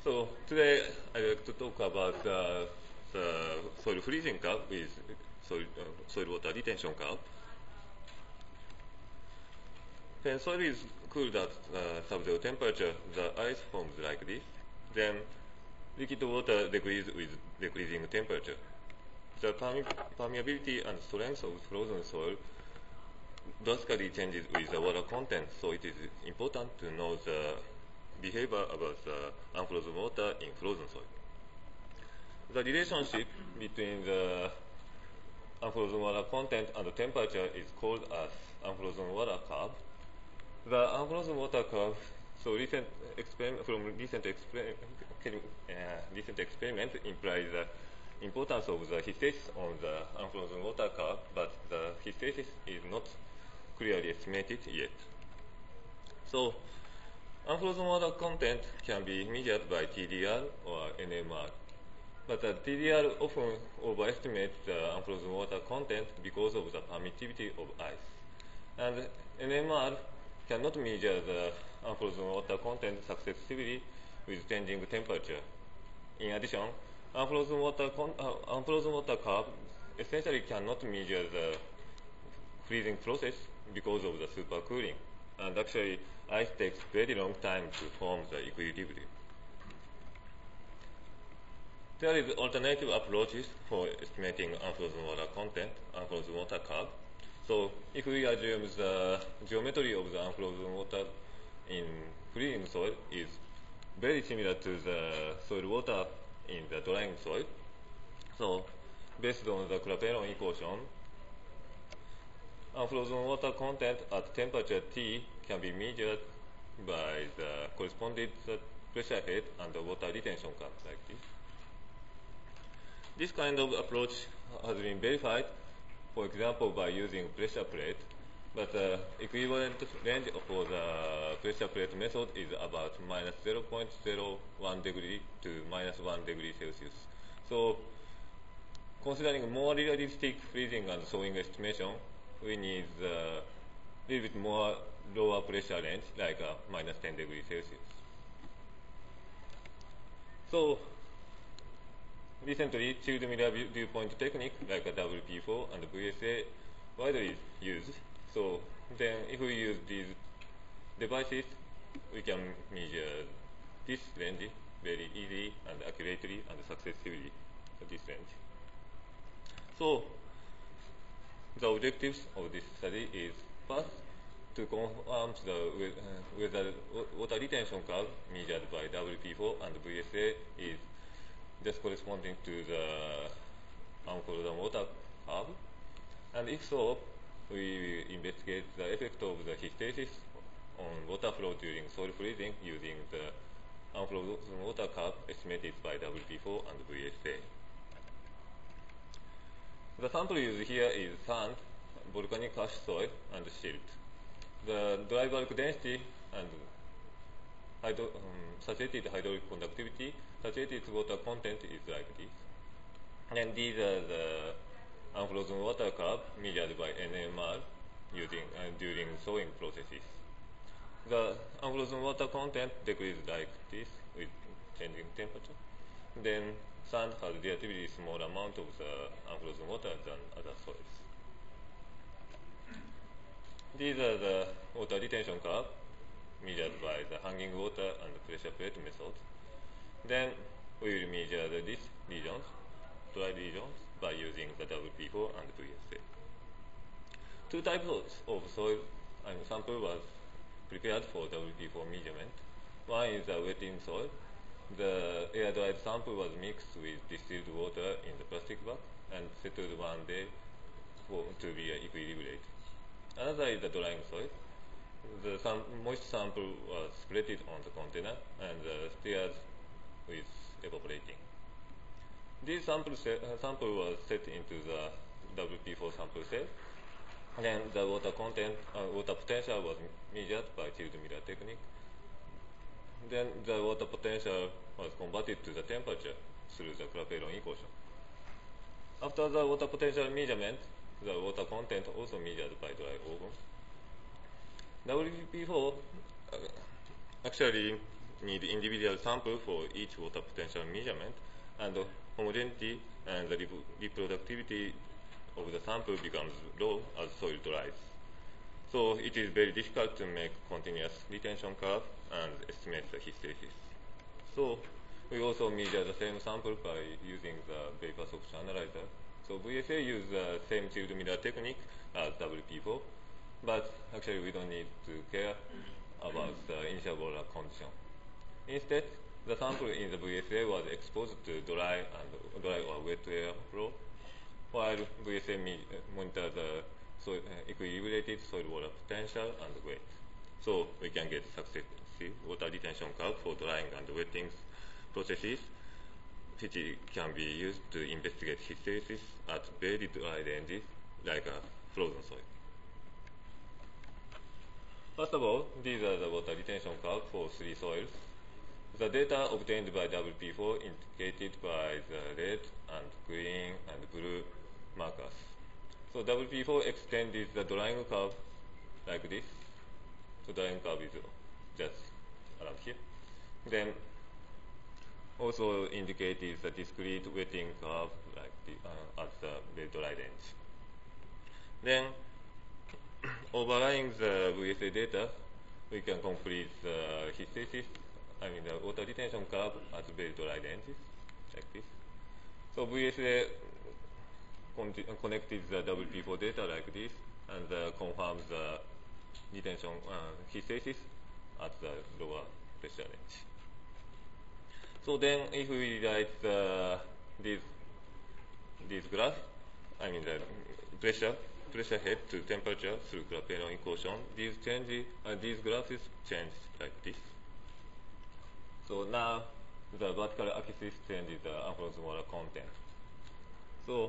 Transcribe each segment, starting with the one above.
So today I'd like to talk about the soil freezing curve with soil water retention curve. When soil is cooled at sub-zero temperature, the ice forms like this. Then liquid water decreases with decreasing temperature. The permeability and strength of frozen soil drastically changes with the water content, so it is important to know the behavior about the unfrozen water in frozen soil. The relationship between the unfrozen water content and the temperature is called as unfrozen water curve. The unfrozen water curve, so recent experiment implies the importance of the hysteresis on the unfrozen water curve, but the hysteresis is not clearly estimated yet. So unfrozen water content can be measured by TDR or NMR. But the TDR often overestimates the unfrozen water content because of the permittivity of ice. And NMR cannot measure the unfrozen water content successively with changing temperature. In addition, unfrozen water curve essentially cannot measure the freezing process because of the supercooling. And actually, ice takes very long time to form the equilibrium. There is alternative approaches for estimating unfrozen water content, unfrozen water curve. So if we assume the geometry of the unfrozen water in freezing soil is very similar to the soil water in the drying soil, so based on the Clapeyron equation, unfrozen water content at temperature T can be measured by the corresponding pressure head and the water retention curve like this. This kind of approach has been verified, for example, by using pressure plate, but the equivalent range for the pressure plate method is about minus 0.01 degree to minus 1 degree Celsius. So considering more realistic freezing and thawing estimation, we need a little bit more lower pressure range, like minus 10 degrees Celsius. So recently, chilled mirror dew point technique, like a WP4 and VSA, widely used. So then if we use these devices, we can measure this range very easily and accurately and successively for this range. So the objectives of this study is first to confirm whether water retention curve measured by WP4 and VSA is just corresponding to the unfrozen water curve. And if so, we will investigate the effect of the hysteresis on water flow during soil freezing using the unfrozen water curve estimated by WP4 and VSA. The sample used here is sand, volcanic ash soil, and silt. The dry bulk density and saturated hydraulic conductivity, saturated water content is like this. And these are the unfrozen water curve measured by NMR during thawing processes. The unfrozen water content decreases like this with changing temperature. Then sand has relatively small amount of the unfrozen water than other soils. These are the water retention curve measured by the hanging water and pressure plate methods. Then we will measure these regions, dry regions, by using the WP4 and VSA. Two types of soil and sample was prepared for WP4 measurement. One is the wet-in soil. The air-dried sample was mixed with distilled water in the plastic bag and settled one day to be equilibrated. Another is the drying soil. The moist sample was spreaded on the container and stirred with evaporating. This sample was set into the WP4 sample cell. Then the water potential was measured by chilled mirror technique. Then the water potential was converted to the temperature through the Clapeyron equation. After the water potential measurement, the water content also measured by dry oven. WP4 actually need individual sample for each water potential measurement, and homogeneity and the reproductivity of the sample becomes low as soil dries. So it is very difficult to make continuous retention curve and estimate the hysteresis. So we also measure the same sample by using the vapor source analyzer. So VSA uses the same chilled mirror technique as WP4, but actually we don't need to care about the initial boiler condition. Instead, the sample in the VSA was exposed to dry or wet air flow, while VSA monitors the equilibrated soil water potential and weight. So we can get successive water retention curve for drying and wetting processes, which can be used to investigate hysteresis at very dry ranges like a frozen soil. First of all, these are the water retention curve for three soils. The data obtained by WP4 indicated by the red and green and blue markers. So WP4 extended the drying curve like this. So drying curve is just around here. Then also indicated the discrete wetting curve like at the very dry range. Then overlaying the VSA data, we can complete the hysteresis, the water retention curve at very dry ranges, like this. So VSA connected the WP4 data like this, and confirms the retention hysteresis at the lower pressure range. So then if we write these graphs, the pressure head to temperature through Clapeyron equation, these graphs change like this. So now the vertical axis changes the unfrozen water content. So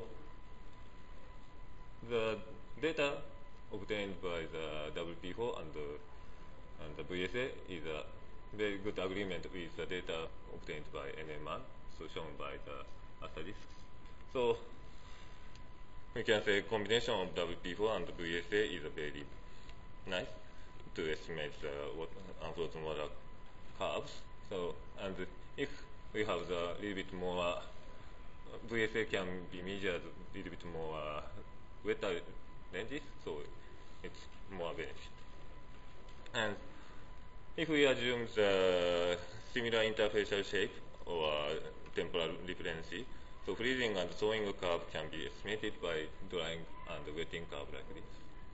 the data obtained by the WP4 and the VSA is a very good agreement with the data obtained by NMR, so shown by the asterisks. So we can say combination of WP4 and VSA is very nice to estimate the unfrozen water curves. So, and if we have a little bit more, VSA can be measured a little bit more wetter ranges, so it's more benefit. And if we assume the similar interfacial shape or temporal repellency, so freezing and thawing curve can be estimated by drying and wetting curve like this.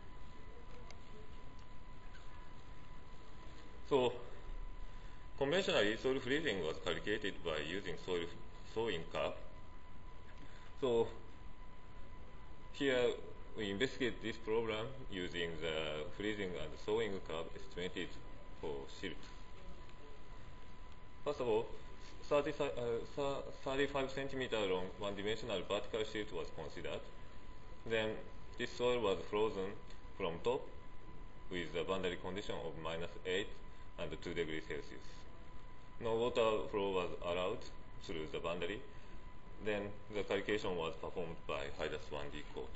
So conventionally, soil freezing was calculated by using soil thawing curve. So here we investigate this problem using the freezing and thawing curve estimated for silt. First of all, 35 centimeter long one-dimensional vertical silt was considered. Then this soil was frozen from top with a boundary condition of -8 and 2 degrees Celsius. No water flow was allowed through the boundary. Then the calculation was performed by HYDAS 1D code.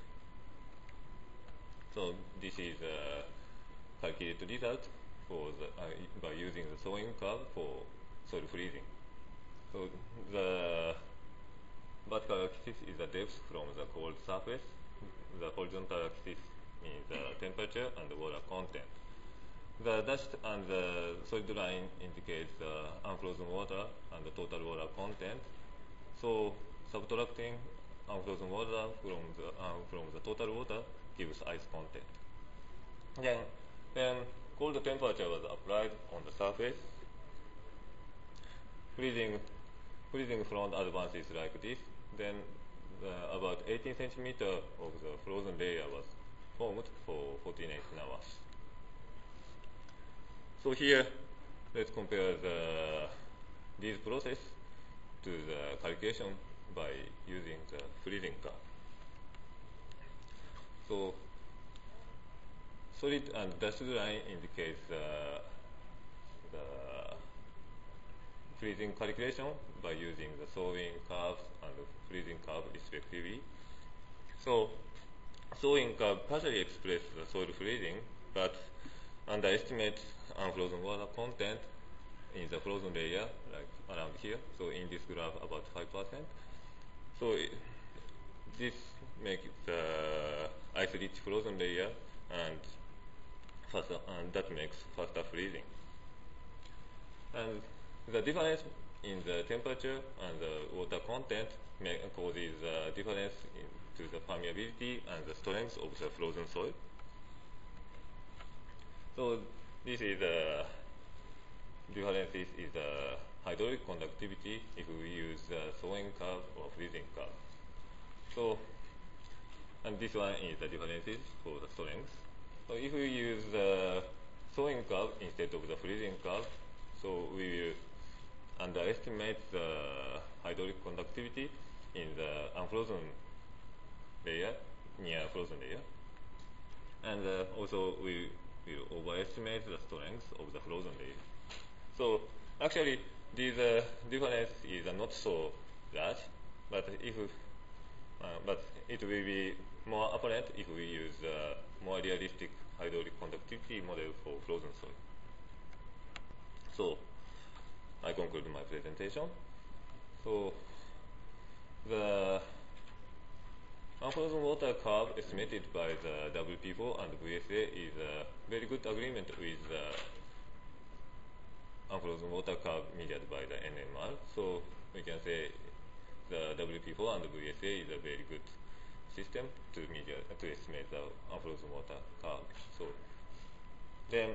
So this is a calculated result for by using the thawing curve for soil freezing. So the vertical axis is the depth from the cold surface. The horizontal axis is the temperature and the water content. The dashed and the solid line indicates the unfrozen water and the total water content. So subtracting unfrozen water from the total water gives ice content. Then cold temperature was applied on the surface. Freezing front advances like this. Then about 18 centimeter of the frozen layer was formed for 48 hours. So here, let's compare this process to the calculation by using the freezing curve. So solid and dashed line indicates the freezing calculation by using the thawing curve and the freezing curve respectively. So thawing curve partially expresses the soil freezing, but underestimates unfrozen water content in the frozen layer, like around here. So in this graph, about 5%. So this makes the ice-rich frozen layer, and that makes faster freezing. And the difference in the temperature and the water content causes a difference to the permeability and the strength of the frozen soil. So this is the differences is the hydraulic conductivity if we use the thawing curve or freezing curve. So, and this one is the differences for the strength. So if we use the thawing curve instead of the freezing curve, so we will underestimate the hydraulic conductivity in the unfrozen layer, near frozen layer. And also we will overestimate the strength of the frozen layer. So actually this difference is not so large, but it will be more apparent if we use a more realistic hydraulic conductivity model for frozen soil. So I conclude my presentation. So the unfrozen water curve estimated by the WP4 and VSA is a very good agreement with the unfrozen water curve measured by the NMR. So we can say the WP4 and VSA is a very good system to estimate the unfrozen water curve. So then,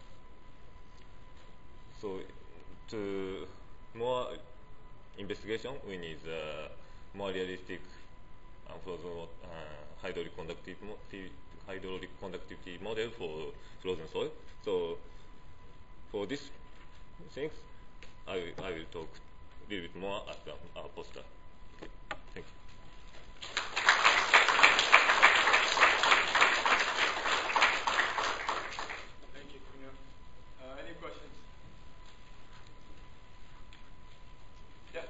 to more investigation, we need more realistic unfrozen hydraulic conductivity model for frozen soil. So for these things, I will talk a little bit more at our poster. Okay. Thank you. Thank you, Kunio. Any questions? Yeah.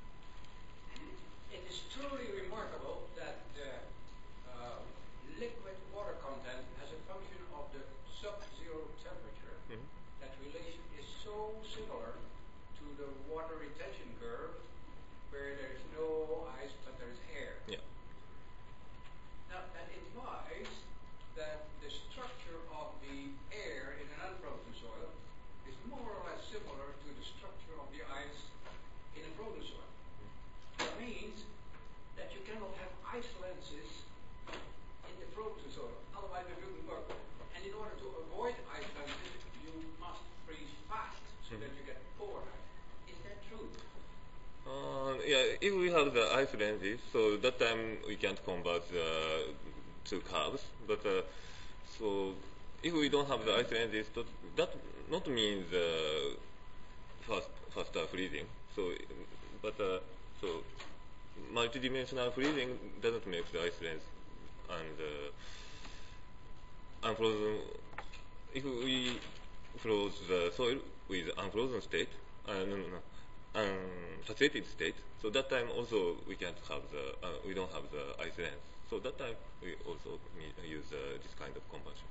It is truly remarkable that the liquid water content as a function of the sub-zero temperature, that relation is so similar to the water retention curve where there is no ice but there is air. Yeah. Now that implies that the structure of the air in an unfrozen soil is more or less similar to the structure of the ice in a frozen soil. That means that you cannot have ice lenses in the frozen soil, otherwise it wouldn't work. And in order to avoid ice lenses, you must freeze fast so that you get polar ice. Is that true? Yeah, if we have the ice lenses, so that time we can't convert the two curves. But so if we don't have the ice lenses, that not means faster freezing. So, but so multidimensional freezing doesn't make the ice lens and unfrozen. If we froze the soil with unfrozen state, unsaturated state, so that time also we can't have we don't have the ice lens. So that time we also use this kind of conversion.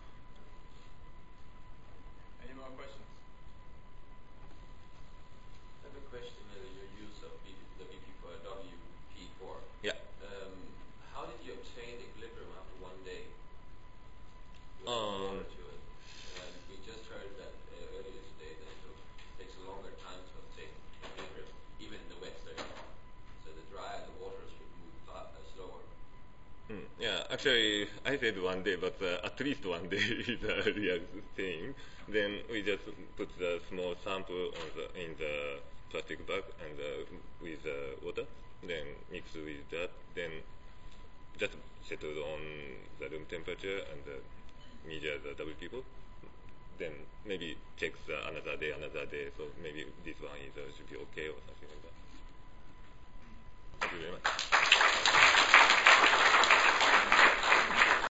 Any more questions? I have a question on your use of the WP4. Yeah. How did you obtain equilibrium after 1 day? Um, To it? And we just heard that earlier today that it takes a longer time to obtain equilibrium, even in the wet study. So the drier the waters would move slower. Yeah, actually, I said 1 day, but at least 1 day is a real thing. Then we just put the small sample in the plastic bag and with water, then mix with that, then just settle on the room temperature and measure the WP4. Then maybe check another day, so maybe this one should be okay or something like that. Thank you very much.